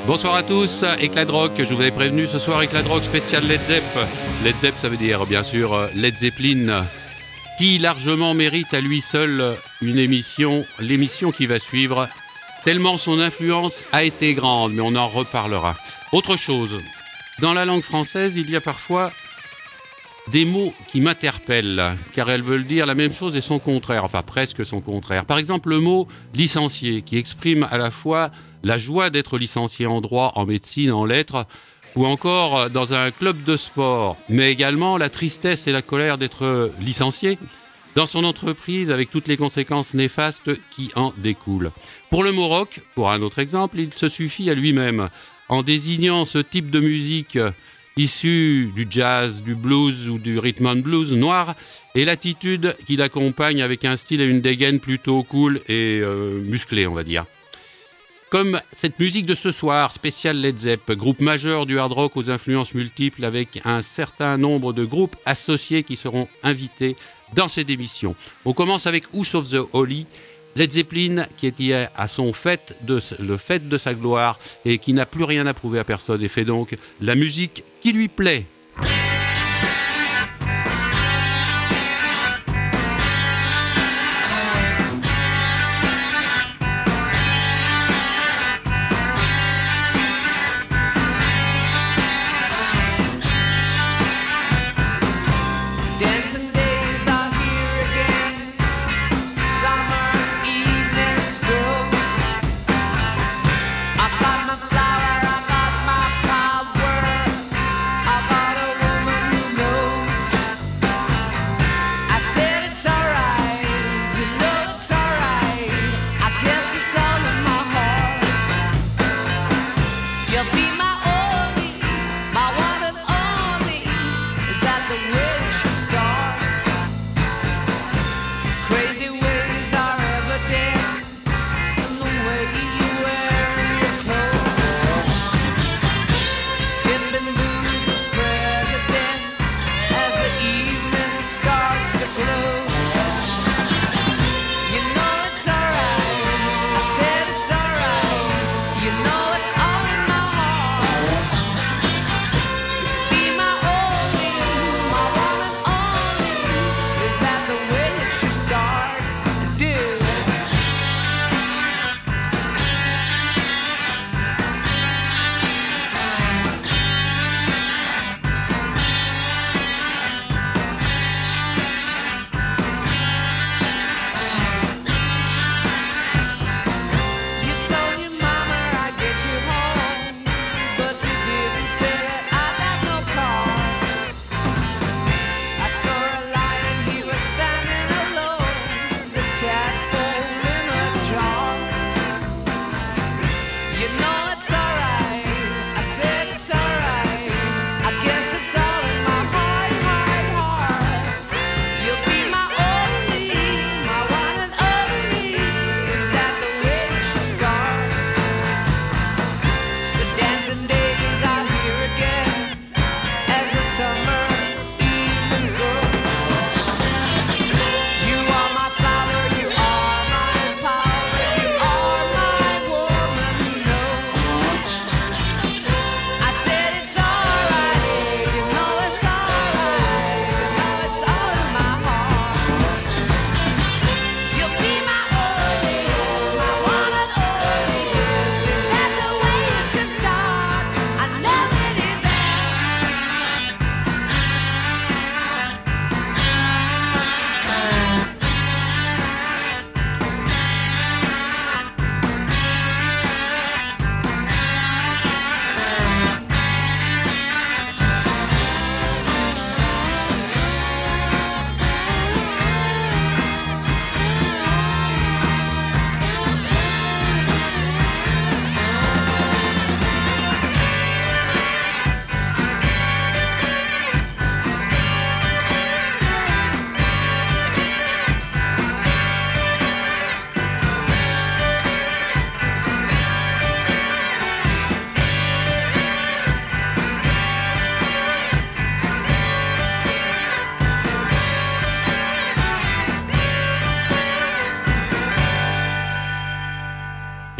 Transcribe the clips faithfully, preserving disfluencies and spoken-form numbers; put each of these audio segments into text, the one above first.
Bonsoir à tous, Éclat de rock, je vous avais prévenu ce soir Éclat de rock spécial Led Zepp. Led Zepp ça veut dire bien sûr Led Zeppelin, qui largement mérite à lui seul une émission, l'émission qui va suivre, tellement son influence a été grande, mais on en reparlera. Autre chose, dans la langue française il y a parfois des mots qui m'interpellent, car elles veulent dire la même chose et son contraire, enfin presque son contraire. Par exemple le mot licencié, qui exprime à la fois la joie d'être licencié en droit, en médecine, en lettres, ou encore dans un club de sport, mais également la tristesse et la colère d'être licencié dans son entreprise avec toutes les conséquences néfastes qui en découlent. Pour le mot rock, pour un autre exemple, il se suffit à lui-même, en désignant ce type de musique issue du jazz, du blues ou du rhythm and blues noir, et l'attitude qui l'accompagne avec un style et une dégaine plutôt cool et euh, musclé, on va dire. Comme cette musique de ce soir, spécial Led Zepp, groupe majeur du hard rock aux influences multiples avec un certain nombre de groupes associés qui seront invités dans cette émission. On commence avec House of the Holy, Led Zeppelin qui est hier à son fête de, le fête de sa gloire et qui n'a plus rien à prouver à personne et fait donc la musique qui lui plaît. I got my flower, I got my power, I got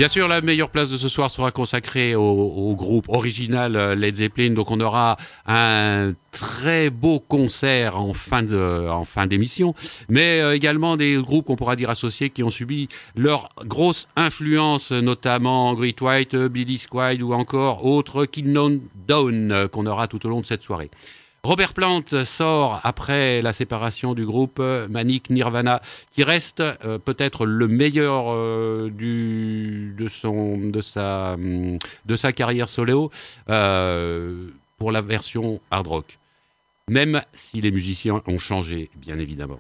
Bien sûr, la meilleure place de ce soir sera consacrée au, au groupe original Led Zeppelin. Donc, on aura un très beau concert en fin de, en fin d'émission, mais euh, également des groupes qu'on pourra dire associés qui ont subi leur grosse influence, notamment Great White, Billy Squire ou encore autres Kingdom Down euh, qu'on aura tout au long de cette soirée. Robert Plant sort après la séparation du groupe Manic Nirvana, qui reste euh, peut-être le meilleur euh, du de son de sa de sa carrière solo euh, pour la version hard rock, même si les musiciens ont changé, bien évidemment.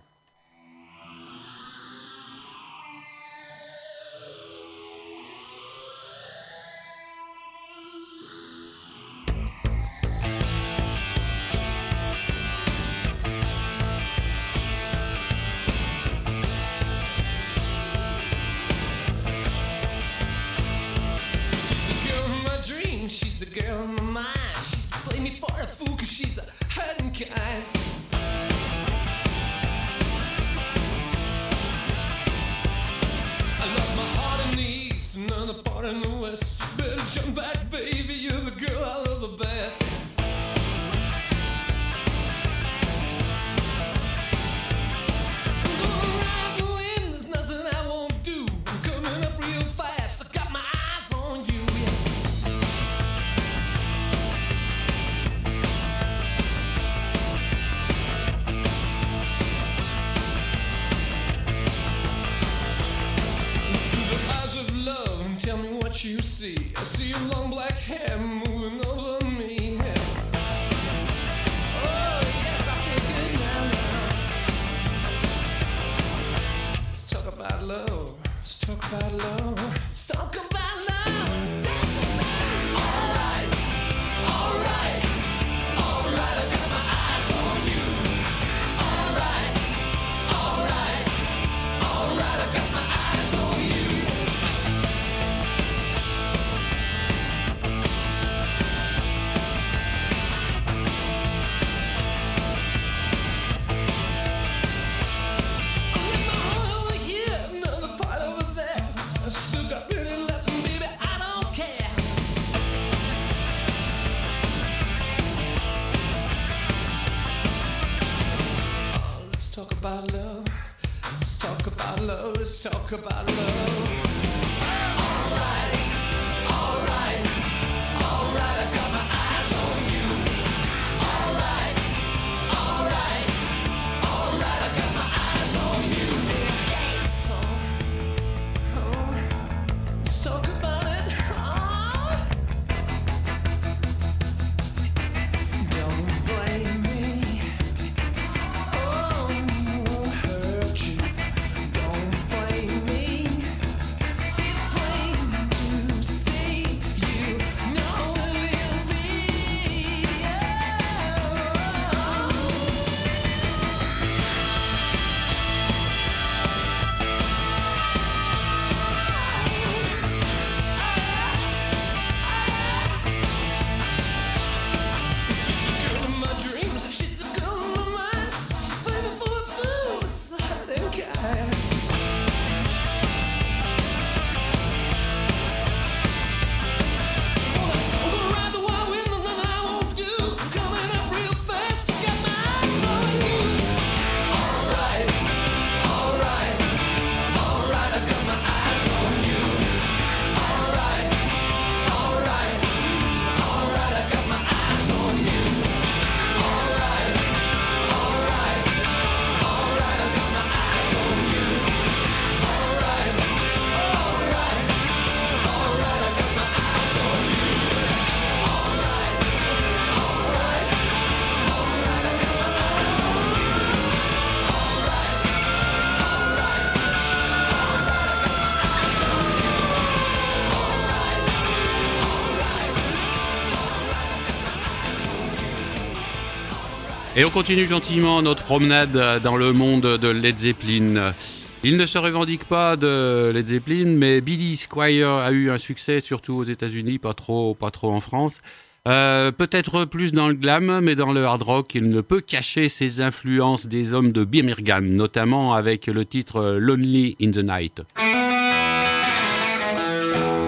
Et on continue gentiment notre promenade dans le monde de Led Zeppelin. Il ne se revendique pas de Led Zeppelin, mais Billy Squire a eu un succès surtout aux États-Unis, pas trop, pas trop en France. Euh, peut-être plus dans le glam, mais dans le hard rock, il ne peut cacher ses influences des hommes de Birmingham, notamment avec le titre Lonely in the Night.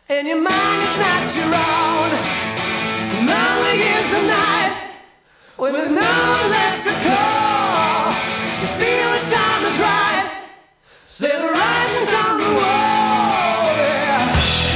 and your mind is not your own. Lonely is the night when there's no one left to call. You feel the time is right, say the writing's on the wall. Yeah.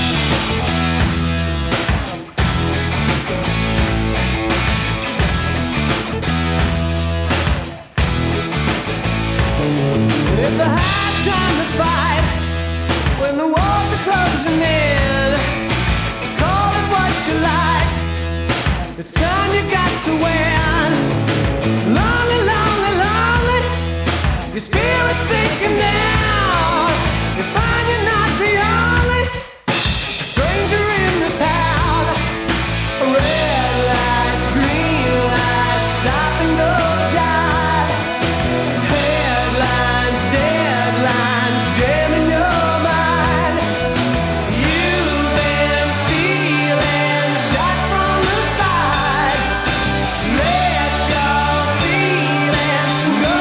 It's a hard time to fight when the walls are closing in. Call it what you like, it's time you got to win. Lonely, lonely, lonely, your spirit's sinking down. You find you're not the only stranger in this town. Red lights, green lights, stop and go jive. Headlines, deadlines, jamming your mind. You've been stealing shots from the side. Let your feelings go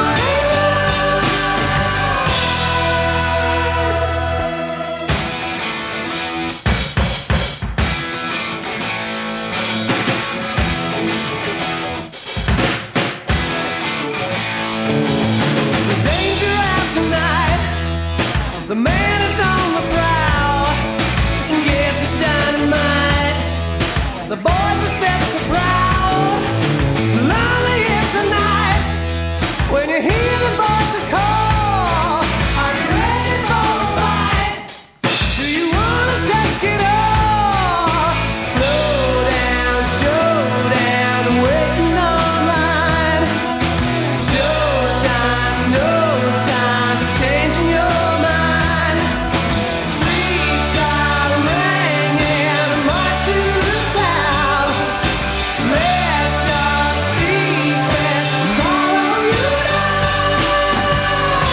There's danger out tonight. The man is on the prowl. Get the dynamite. The boys are set to prowl. Lonely is the night when you hear the voices call. Are you ready for a fight? Do you wanna take it all? Slow down, slow down, waiting online. Showtime, no time for changing your mind. Streets are ringing, march to the sound. Let your secrets follow you down.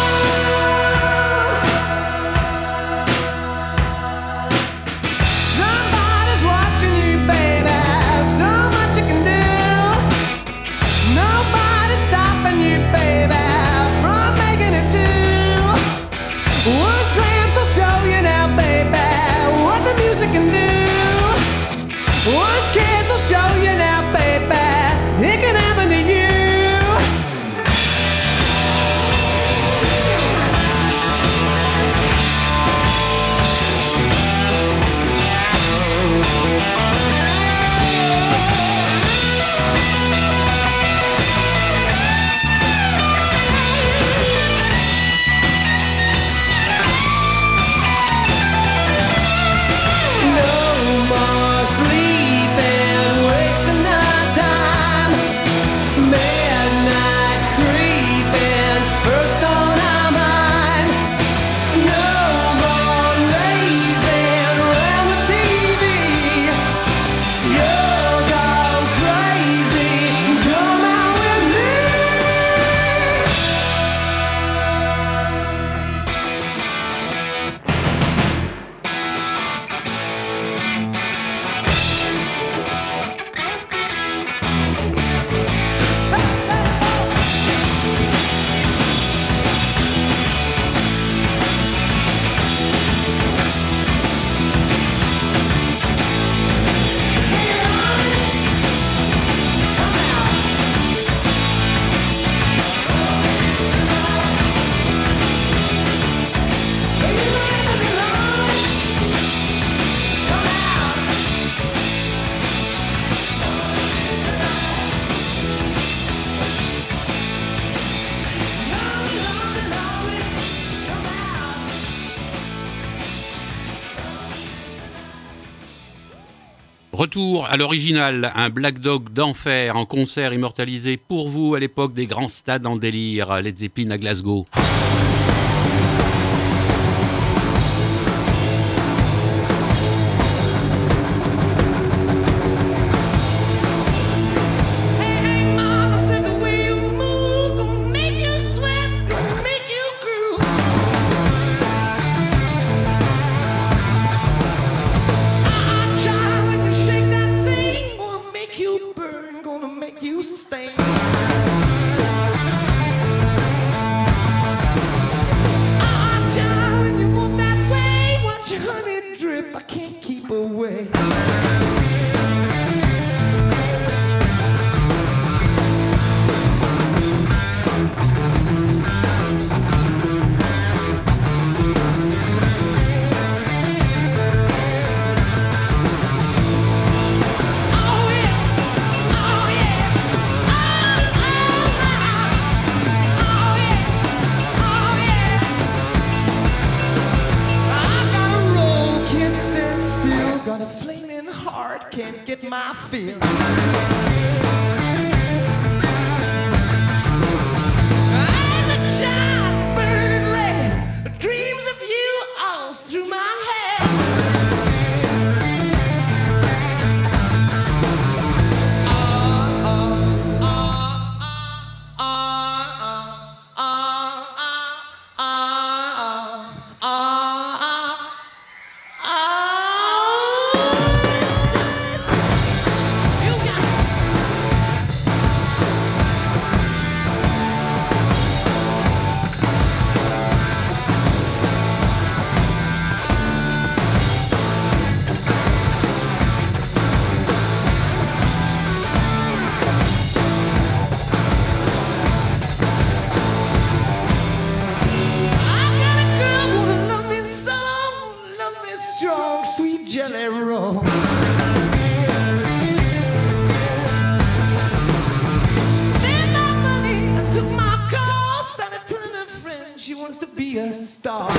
Somebody's watching you, baby. So much you can do. Nobody's stopping you, baby, from making it two. One glance will show you now, baby, what the music can do. One kiss will show you now, baby, it can happen to you. No more sleeping, wasting our time. Midnight creeping's first on our mind. No more lazing around the T V. You'll go crazy, come out with me. Retour à l'original, un Black Dog d'enfer en concert immortalisé pour vous à l'époque des grands stades en délire, Led Zeppelin à Glasgow. Hey, mama said the way you move gonna make you sweat, gonna make you groove. Ah, child, when you shake that thing, gonna make you burn, gonna make you sting. away. Can't get my fill. I'm a child burning red, dreams of you all through my head. Ah, ah, ah, ah, ah, ah, ah, ah, ah. Sweet jelly roll. Then my money, I took my call, started telling her friends she wants to be a star.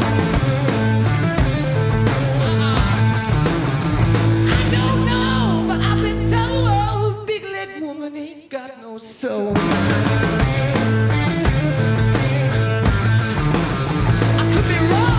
I don't know, but I've been told big leg woman ain't got no soul. I could be wrong.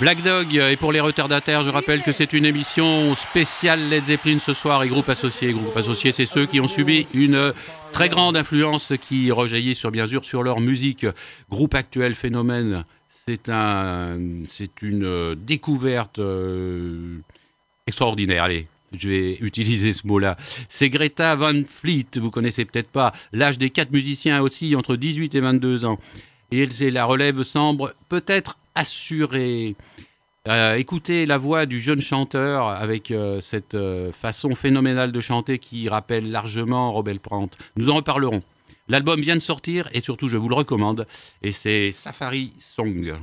Black Dog, et pour les retardataires, je rappelle que c'est une émission spéciale Led Zeppelin ce soir et groupe associé. Groupe associé, c'est ceux qui ont subi une très grande influence qui rejaillit sur, bien sûr, sur leur musique. Groupe actuel, phénomène, c'est, un, c'est une découverte euh, extraordinaire. Allez, je vais utiliser ce mot-là. C'est Greta Van Fleet, vous connaissez peut-être pas. L'âge des quatre musiciens aussi, entre dix-huit et vingt-deux ans. Et c'est la relève semble peut-être assurée. Euh, écoutez la voix du jeune chanteur avec euh, cette euh, façon phénoménale de chanter qui rappelle largement Robert Plant. Nous en reparlerons. L'album vient de sortir et surtout je vous le recommande. Et c'est Safari Song.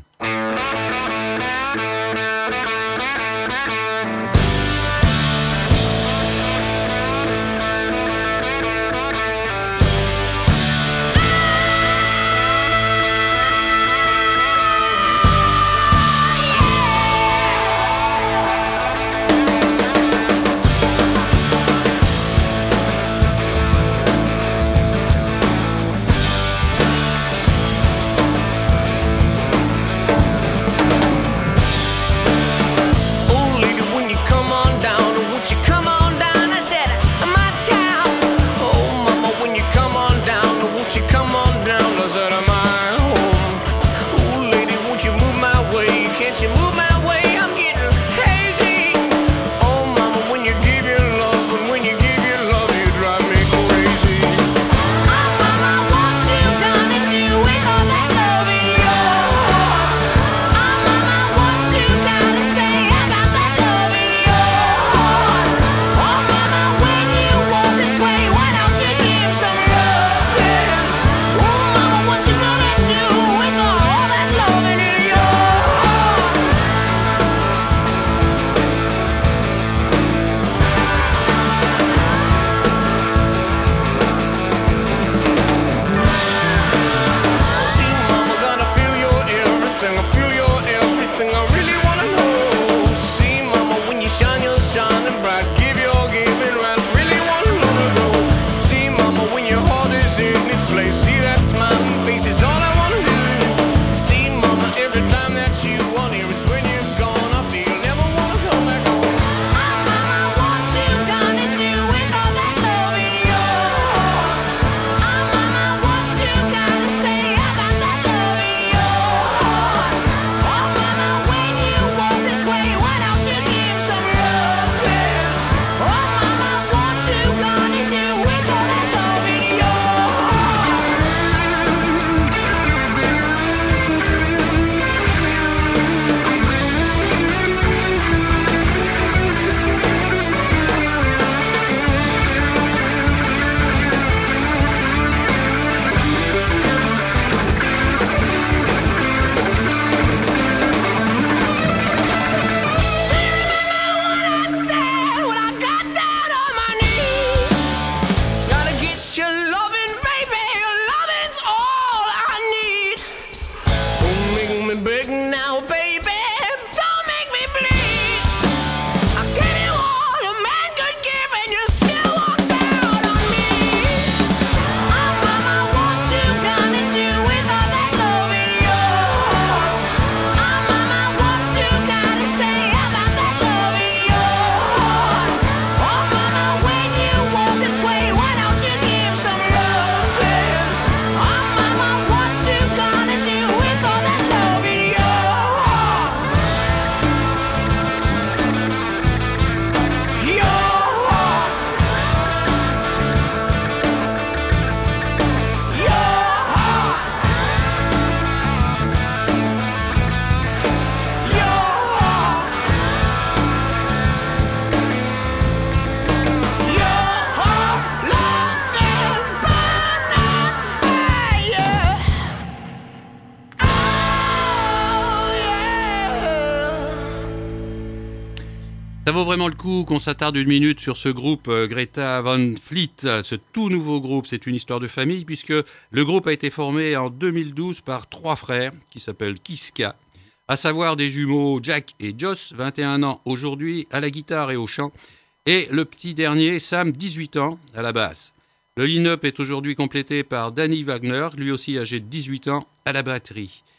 Ça vaut vraiment le coup qu'on s'attarde une minute sur ce groupe euh, Greta Van Fleet, ce tout nouveau groupe. C'est une histoire de famille puisque le groupe a été formé en deux mille douze par trois frères qui s'appellent Kiska, à savoir des jumeaux Jack et Joss, vingt et un ans aujourd'hui, à la guitare et au chant, et le petit dernier, Sam, dix-huit ans, à la basse. Le line-up est aujourd'hui complété par Danny Wagner, lui aussi âgé de dix-huit ans, à la batterie.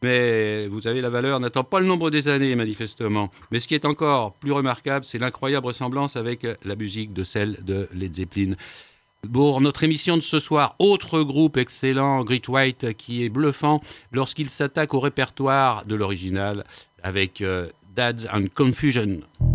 Mais vous savez, la valeur n'attend pas le nombre des années, manifestement. Mais ce qui est encore plus remarquable, c'est l'incroyable ressemblance avec la musique de celle de Led Zeppelin. Pour notre émission de ce soir, autre groupe excellent, Great White, qui est bluffant lorsqu'il s'attaque au répertoire de l'original avec euh, Dads and Confusion.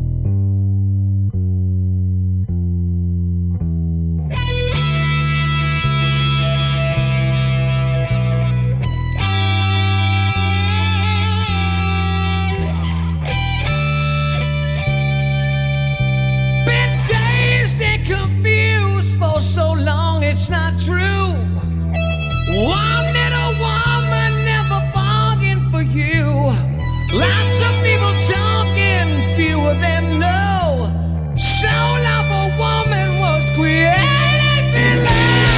So long it's not true. One little woman never bargained for you. Lots of people talking, few of them know. Soul of a woman was created below.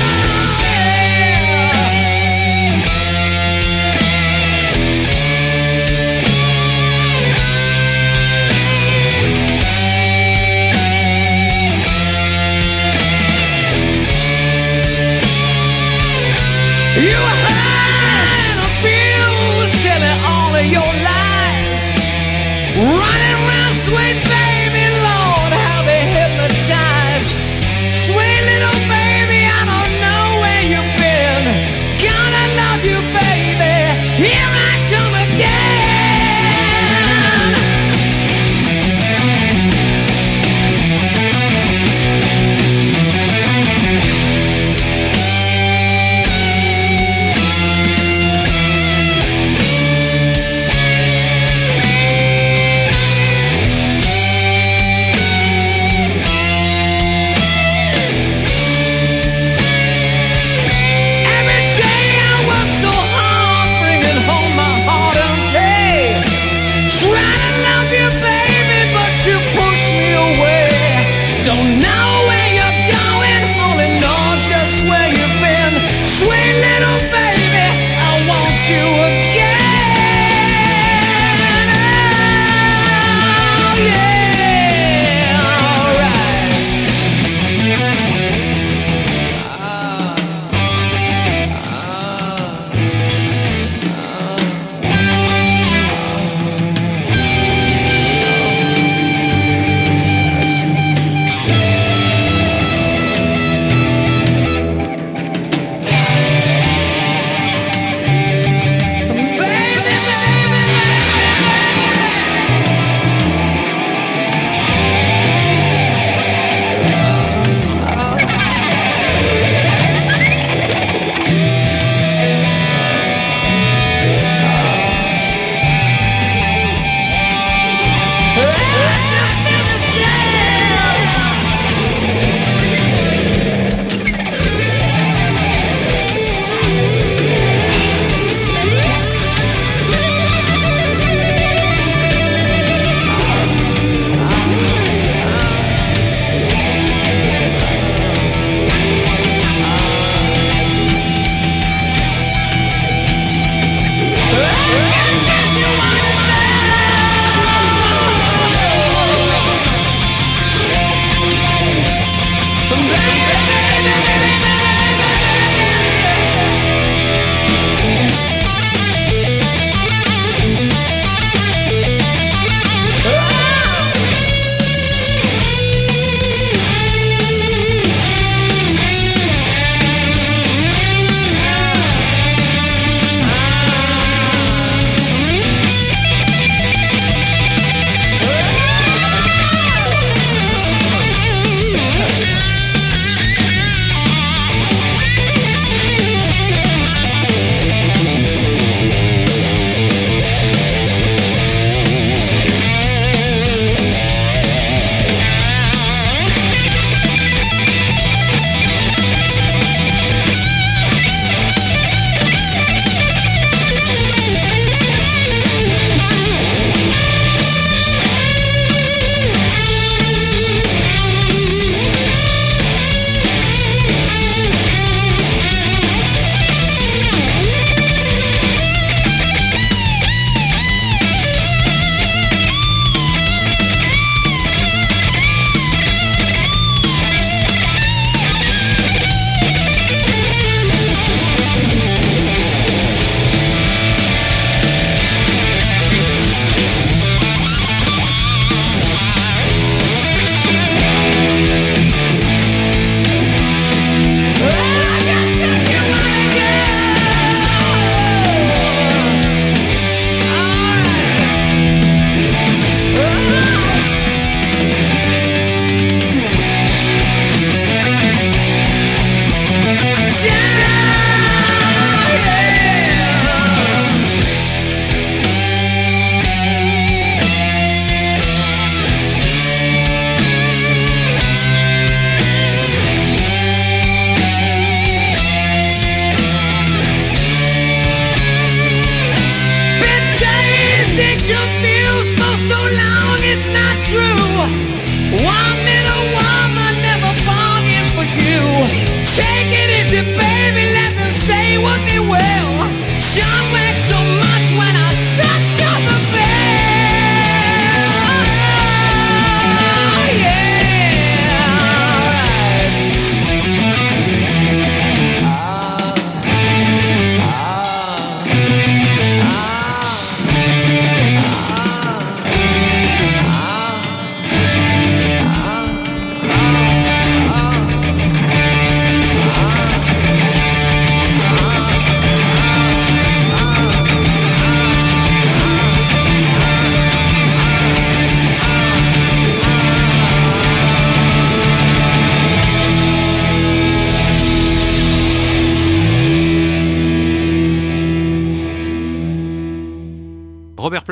You had a fuse telling all of your lies, running around, sweet baby, Lord, how they hypnotize. Sweet little baby, I don't know where you've been. Gonna love you, baby, here I come again.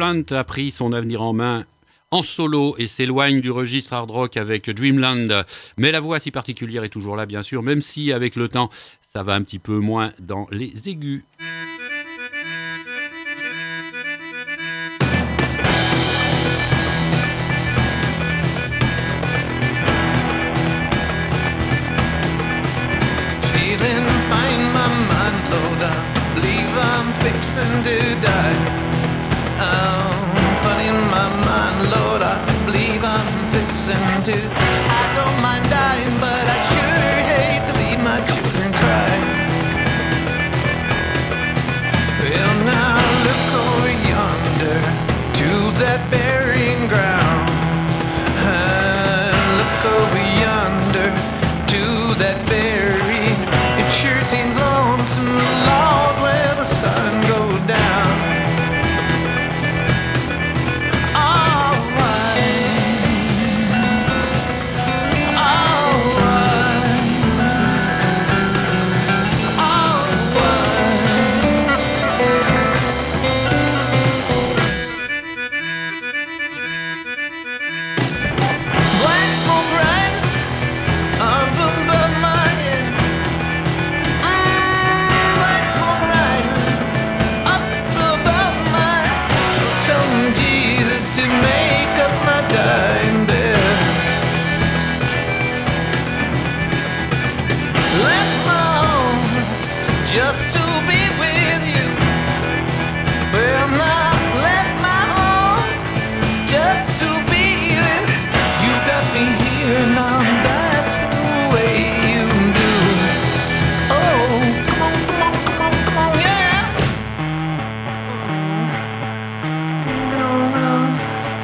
Plant a pris son avenir en main en solo et s'éloigne du registre hard rock avec Dreamland. Mais la voix si particulière est toujours là, bien sûr, même si avec le temps, ça va un petit peu moins dans les aigus. Feeling fine, my mind low down. Believe I'm fixing to die. I'm funny in my mind, Lord. I believe I'm fixing to. I don't mind dying, but I sure hate to leave my children cry. Well, now look over yonder to that burying ground. And look over yonder to that burying. It sure seems lonesome, Lord, when the sun goes down. Just to be with you. Well, now let my home just to be with you. Got me here now, that's the way you do. Oh, come on, come on, come on, come on, yeah. Oh, come on, come on.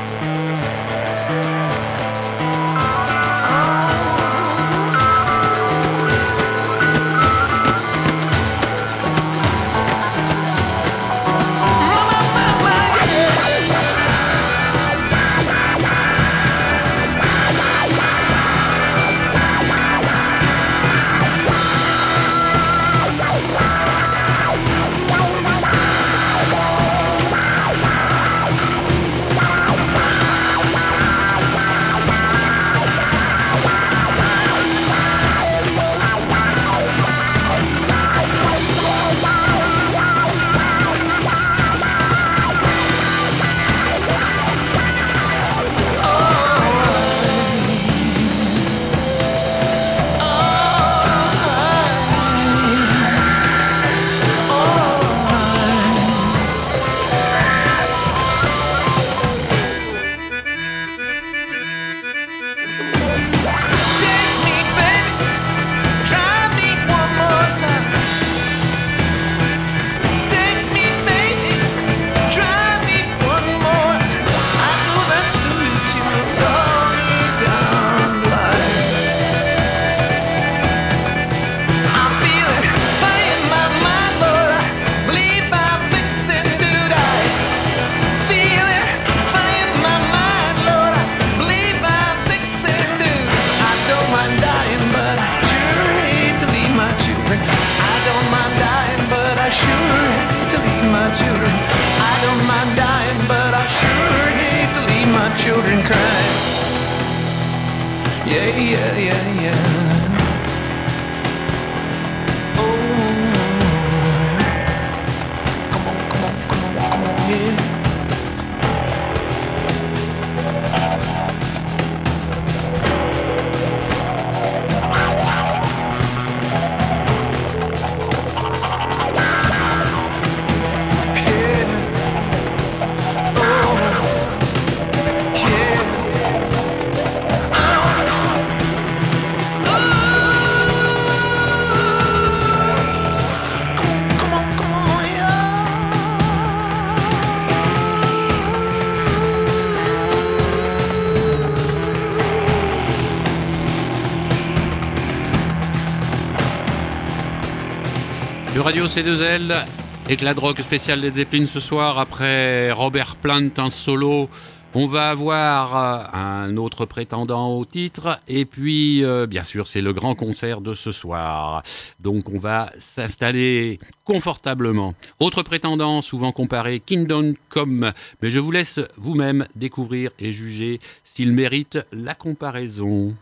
Children crying. Yeah, yeah, yeah, yeah. Oh, come on, come on, come on, come on, yeah. Radio C deux L, éclat de rock spécial Led Zeppelin ce soir après Robert Plant en solo On va avoir euh, un autre prétendant au titre et puis euh, bien sûr c'est le grand concert de ce soir. Donc on va s'installer confortablement. Autre prétendant souvent comparé, Kingdom Come, mais je vous laisse vous-même découvrir et juger s'il mérite la comparaison.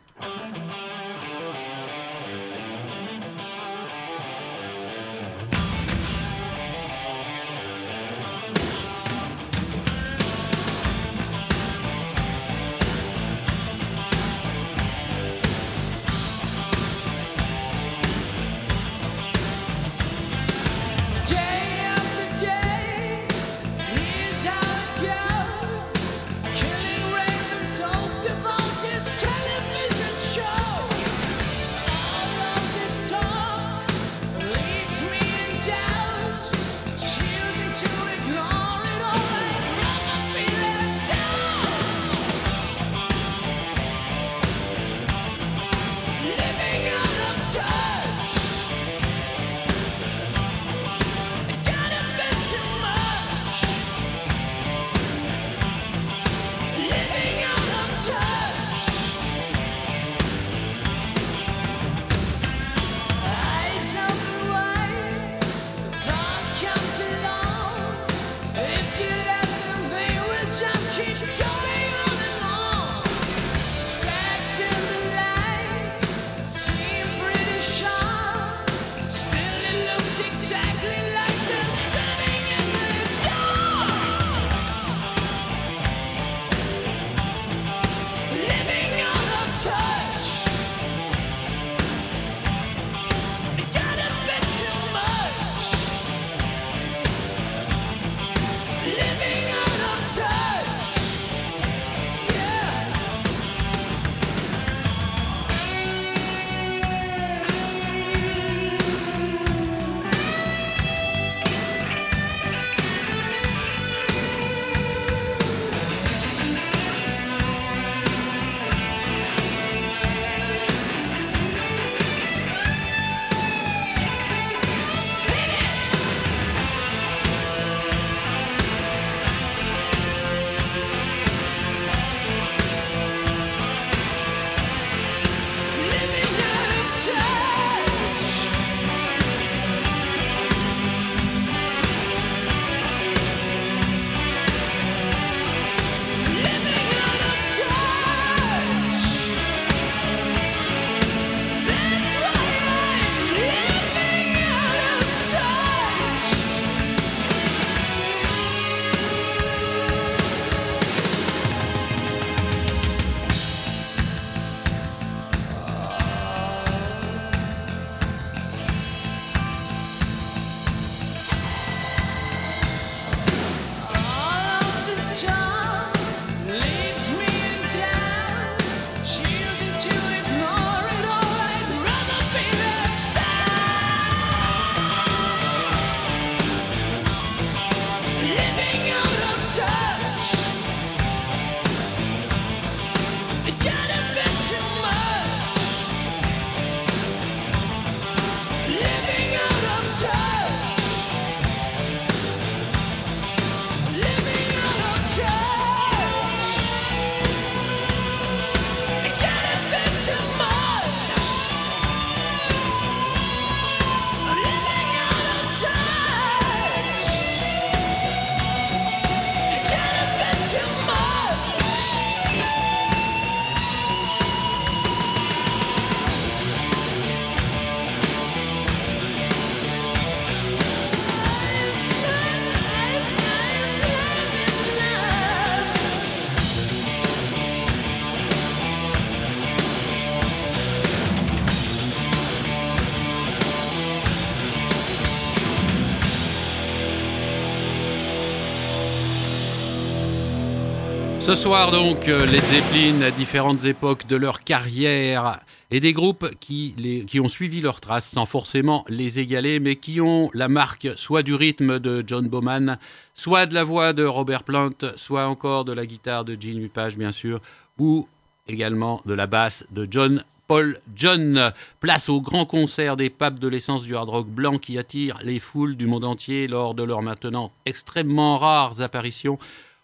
Ce soir donc, Led Zeppelin à différentes époques de leur carrière et des groupes qui, les, qui ont suivi leurs traces sans forcément les égaler, mais qui ont la marque soit du rythme de John Bowman, soit de la voix de Robert Plant, soit encore de la guitare de Jimmy Page bien sûr, ou également de la basse de John Paul John. Place au grand concert des papes de l'essence du hard rock blanc qui attire les foules du monde entier lors de leurs maintenant extrêmement rares apparitions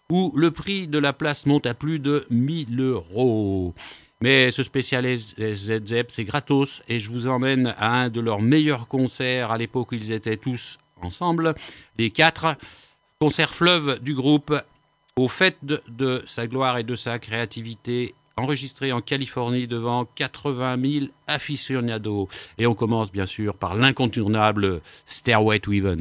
où le prix de la place monte à plus de mille euros. Mais ce spécial Z Z P, c'est gratos et je vous emmène à un de leurs meilleurs concerts à l'époque où ils étaient tous ensemble, les quatre concerts fleuve du groupe, au fait de, de sa gloire et de sa créativité, enregistré en Californie devant quatre-vingt mille aficionados. Et on commence bien sûr par l'incontournable Stairway to Heaven.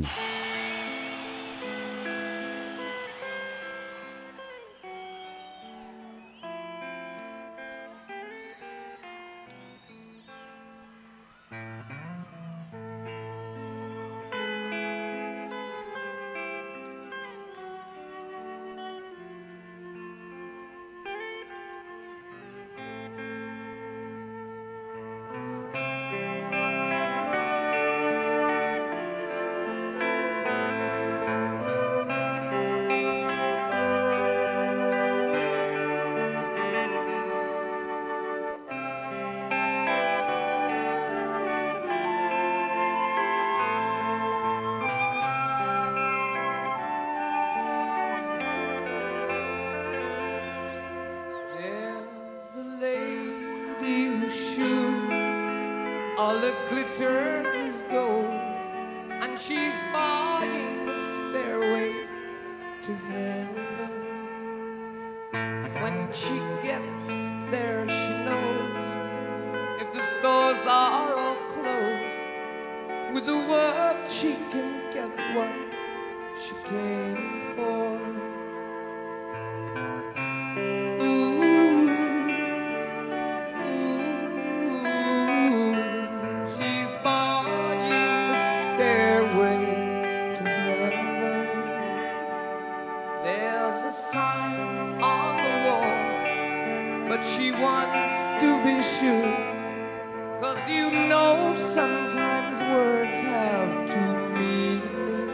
All that glitters is gold, and she's buying the stairway to heaven. When she gets there, she knows if the stores are all closed, with the word she can get what she came for. She wants to be sure, 'cause you know sometimes words have two meanings.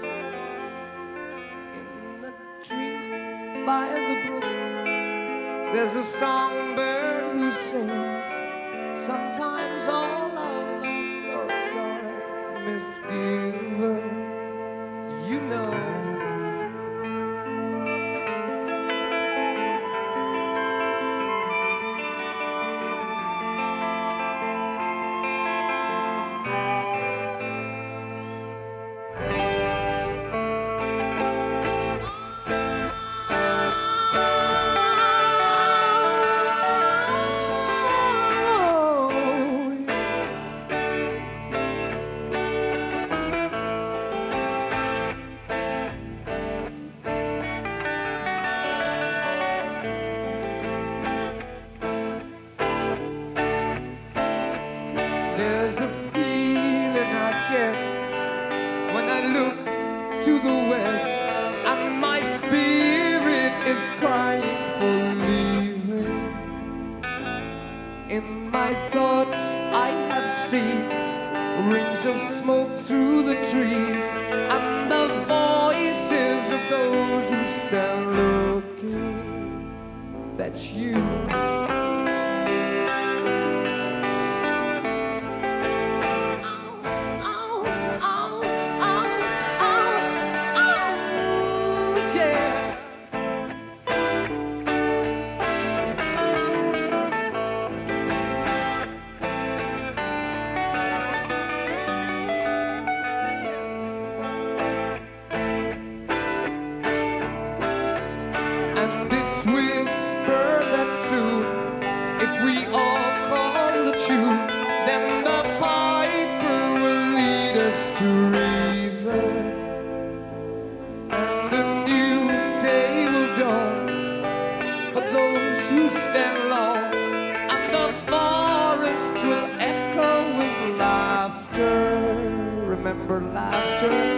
In the tree by the brook, there's a songbird who sings. Sometimes all our thoughts are misgiven, you know. There's a feeling I get when I look to the west, and my spirit is crying for leaving. In my thoughts I have seen rings of smoke through the trees, and the voices of those who stand looking. That's you. Whisper that soon, if we all call the tune, then the piper will lead us to reason, and a new day will dawn for those who stand long, and the forest will echo with laughter. Remember laughter.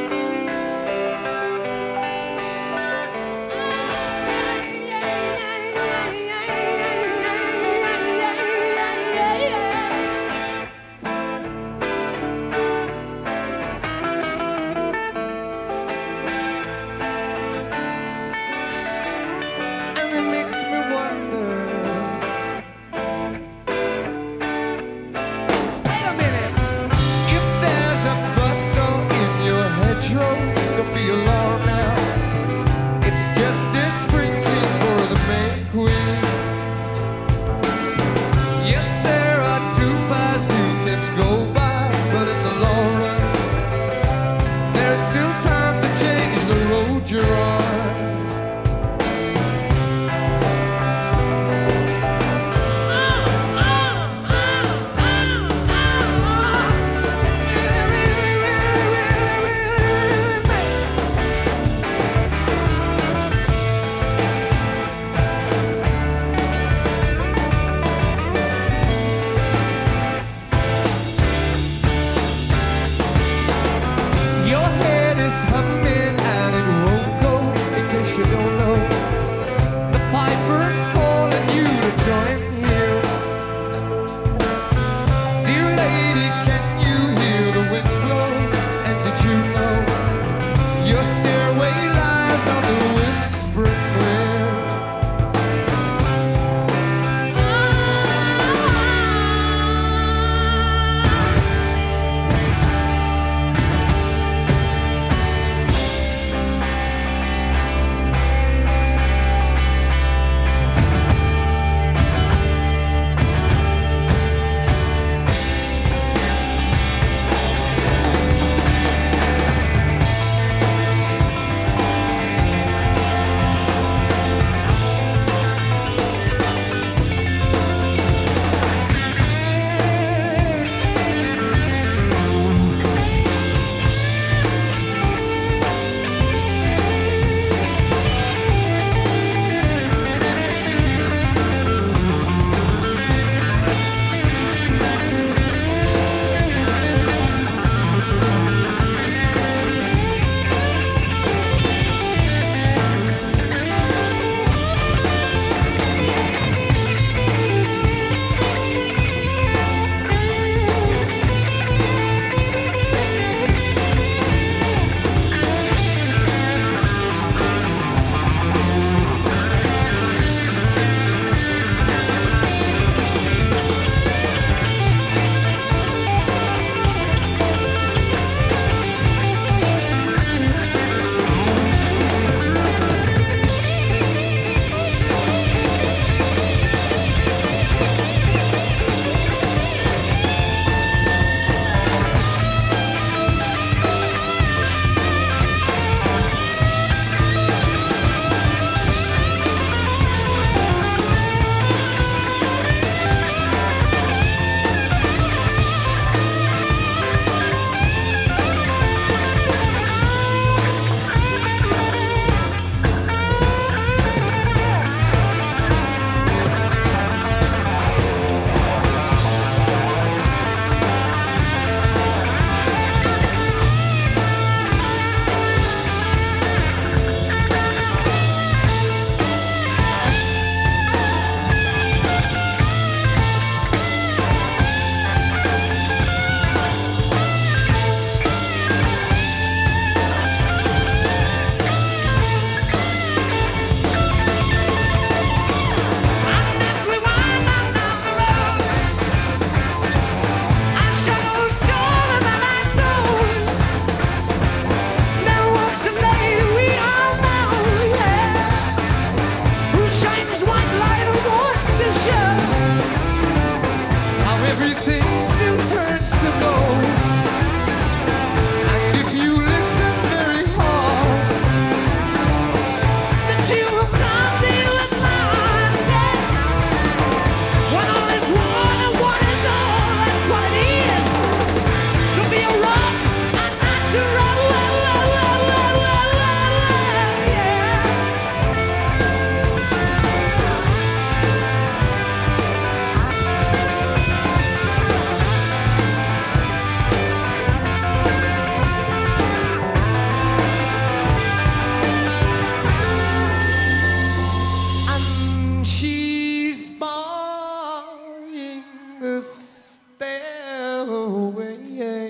the stairway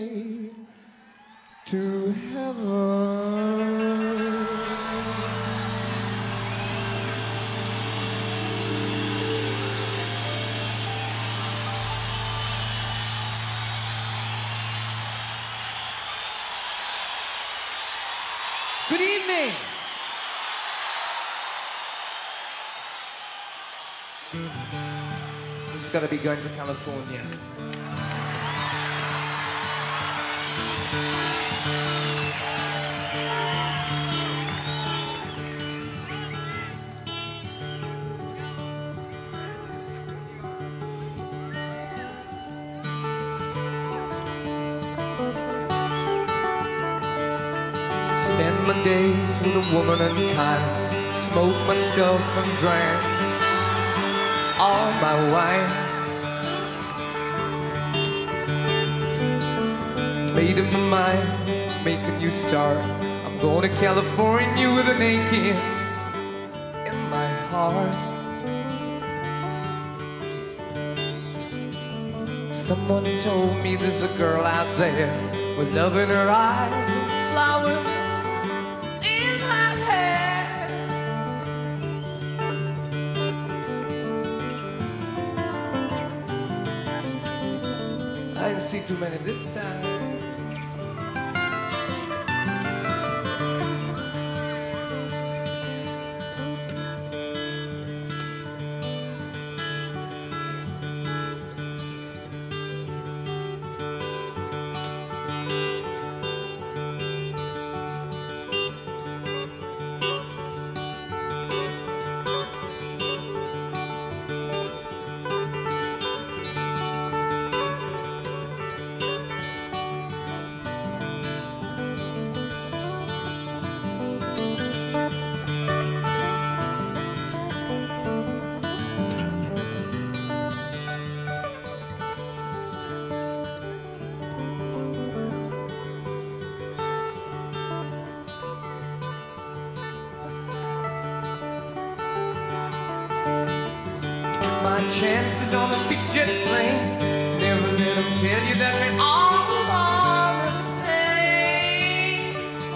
to heaven. Good evening. This is gonna be going to California. Spend my days with a woman unkind, smoke my stuff and drank all my wine. Made up my mind, make a new start. I'm going to California with an aching in my heart. Someone told me there's a girl out there with love in her eyes and flowers in her hair. I didn't see too many this time. My chances on a big jet plane. Never let them tell you that we all are the same.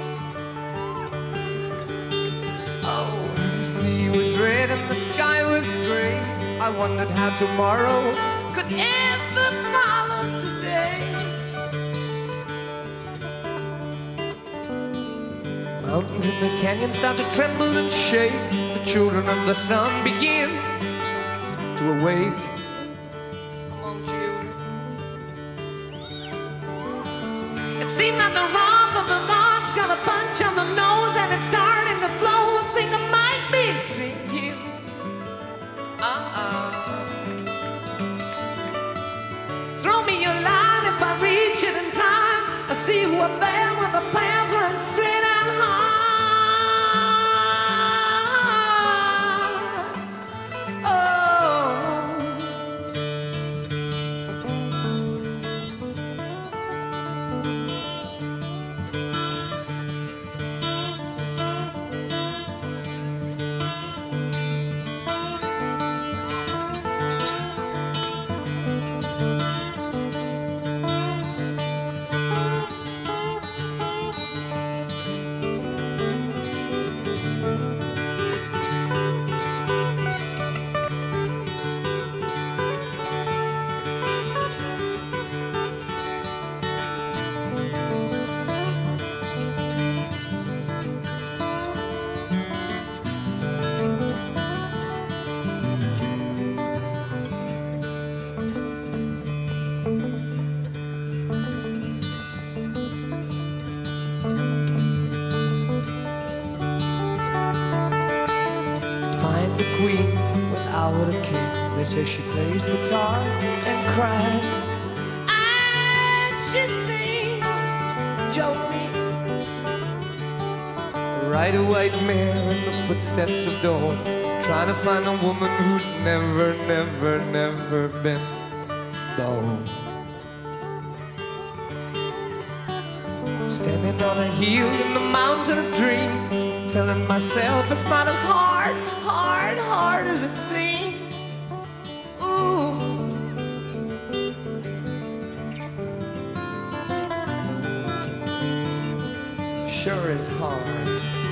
Oh, the sea was red and the sky was gray. I wondered how tomorrow could ever follow today. Mountains in the canyon start to tremble and shake. The children of the sun begin to awake. Come on, children. It seemed that the wrath of the Lord's got a punch on the nose and it's starting to flow. Think I might be sinking. Uh-uh. Throw me your line if I reach it in time. I see who up there with the paths run straight and high. Queen without a king. They say she plays guitar and cries, and she sings Jolene. Ride a white mare in the footsteps of dawn, trying to find a woman who's never, never, never been born. Standing on a hill in the mountain of dreams, telling myself it's not as hard, hard, hard as it seems. Ooh, sure is hard.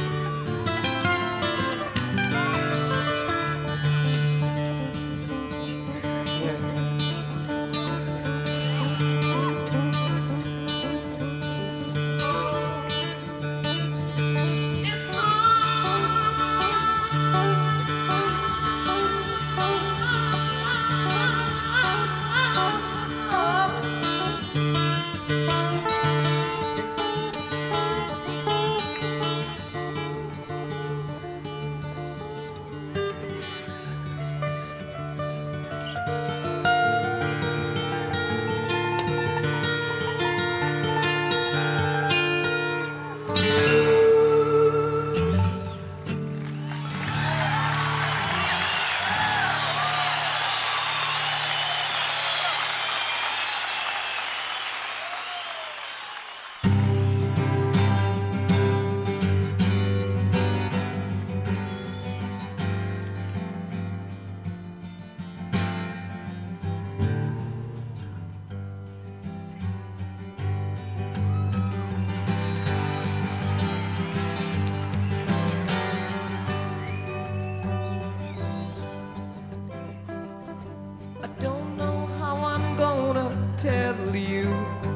Tell you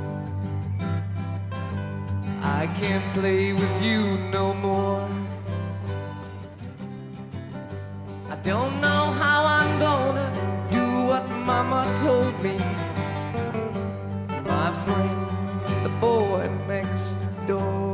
I can't play with you no more. I don't know how I'm gonna do what Mama told me. My friend, the boy next door.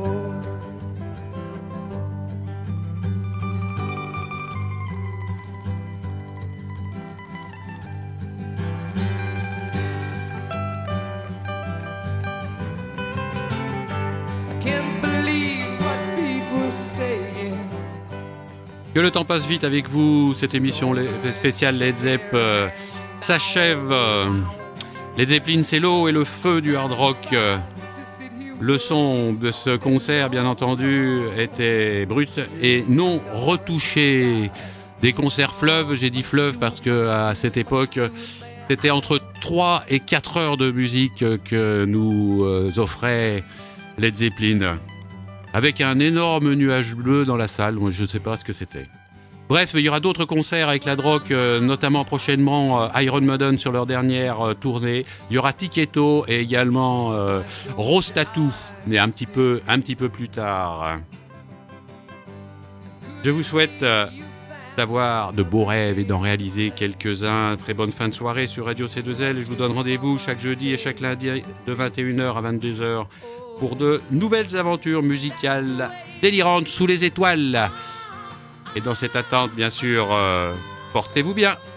Que le temps passe vite avec vous, cette émission spéciale Led Zepp euh, s'achève. Euh, Led Zeppelin, c'est l'eau et le feu du hard rock. Euh, le son de ce concert, bien entendu, était brut et non retouché. Des concerts fleuves, j'ai dit fleuve parce qu'à cette époque, c'était entre trois et quatre heures de musique que nous euh, offrait Led Zeppelin. Avec un énorme nuage bleu dans la salle, je ne sais pas ce que c'était. Bref, il y aura d'autres concerts avec Lad Rock, euh, notamment prochainement euh, Iron Maiden sur leur dernière euh, tournée. Il y aura Tiketo et également euh, Rose Tattoo, mais un petit peu, un petit peu plus tard. Je vous souhaite euh, d'avoir de beaux rêves et d'en réaliser quelques-uns. Très bonne fin de soirée sur Radio C deux L. Je vous donne rendez-vous chaque jeudi et chaque lundi de vingt et une heures à vingt-deux heures pour de nouvelles aventures musicales délirantes sous les étoiles. Et dans cette attente, bien sûr, euh, portez-vous bien.